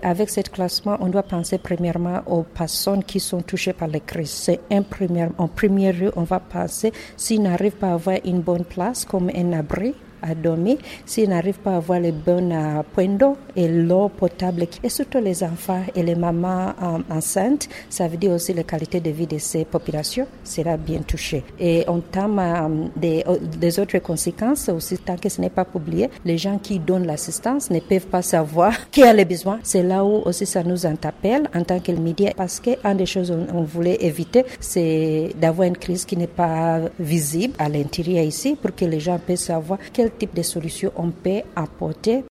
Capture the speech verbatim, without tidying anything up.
Avec ce classement, on doit penser premièrement aux personnes qui sont touchées par les crises. C'est un premier, en premier lieu, on va penser s'ils n'arrivent pas à avoir une bonne place comme un abri à dormir, s'ils n'arrivent pas à avoir les bons euh, points d'eau et l'eau potable, et surtout les enfants et les mamans euh, enceintes, ça veut dire aussi la qualité de vie de ces populations sera bien touchée. Et en termes euh, des, des autres conséquences, aussi tant que ce n'est pas publié, les gens qui donnent l'assistance ne peuvent pas savoir qui a les besoins. C'est là où aussi ça nous interpelle en tant que médias, parce qu'une des choses qu'on on voulait éviter, c'est d'avoir une crise qui n'est pas visible à l'intérieur ici, pour que les gens puissent savoir quel type de solution on peut apporter.